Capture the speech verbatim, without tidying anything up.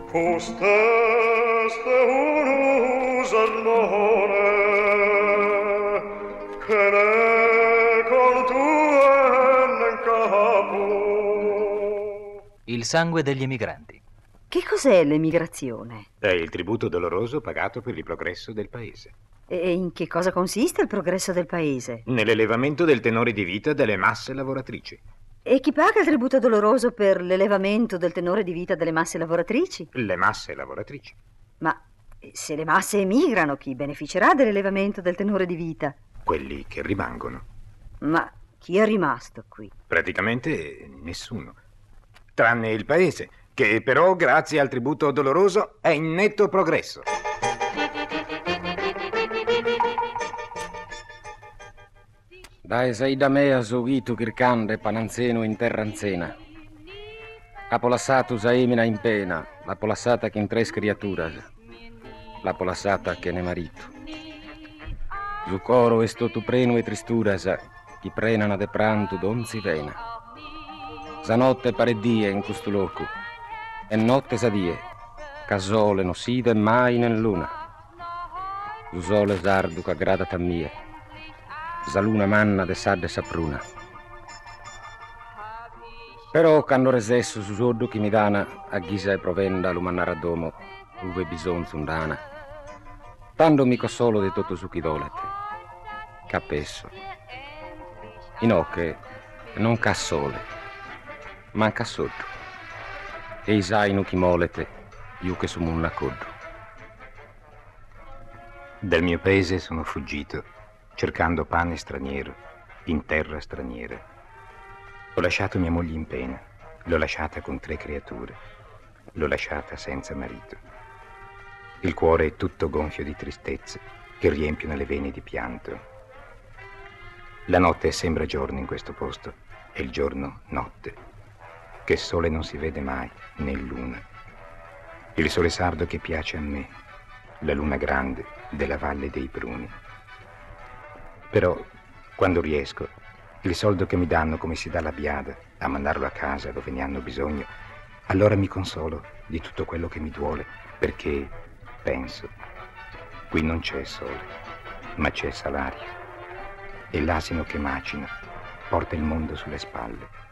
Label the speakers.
Speaker 1: Costeste un sermone che ne contuene in capo.
Speaker 2: Il sangue degli emigranti.
Speaker 3: Che cos'è l'emigrazione?
Speaker 4: È il tributo doloroso pagato per il progresso del paese.
Speaker 3: E in che cosa consiste il progresso del paese?
Speaker 4: Nell'elevamento del tenore di vita delle masse lavoratrici.
Speaker 3: E chi paga il tributo doloroso per l'elevamento del tenore di vita delle masse lavoratrici?
Speaker 4: Le masse lavoratrici.
Speaker 3: Ma se le masse emigrano, chi beneficerà dell'elevamento del tenore di vita?
Speaker 4: Quelli che rimangono.
Speaker 3: Ma chi è rimasto qui?
Speaker 4: Praticamente nessuno. Tranne il paese, che però, grazie al tributo doloroso, è in netto progresso.
Speaker 5: Dai sei da me a soghito kircande pananzeno in terra anzena. La polassata usaemina in pena, la polassata che in tres criaturas, la polassata che ne marito. Su coro esto tu preno e tristuras, chi prenana de pranto donzi vena. Sa notte pare die in questo loco, e notte sa die, ca sole no side mai nen luna. Su sole sardu ca grada tammie. Sa luna manna de sa de sapruna. Però quando resesso su sordo che mi dana a ghisa e provenda lo mannare a domo uve bisonzo undana. Tando mico solo di tutto su chi dolete. Capesso. Inocche non ca sole, manca sotto. E isai nu chi molete, io che su munna coddo.
Speaker 4: Dal mio paese sono fuggito, cercando pane straniero, in terra straniera. Ho lasciato mia moglie in pena, l'ho lasciata con tre creature, l'ho lasciata senza marito. Il cuore è tutto gonfio di tristezze che riempiono le vene di pianto. La notte sembra giorno in questo posto e il giorno notte, che sole non si vede mai, né luna. Il sole sardo che piace a me, la luna grande della valle dei pruni. Però, quando riesco, il soldo che mi danno come si dà la biada a mandarlo a casa dove ne hanno bisogno, allora mi consolo di tutto quello che mi duole, perché penso, qui non c'è sole, ma c'è salario. E l'asino che macina porta il mondo sulle spalle.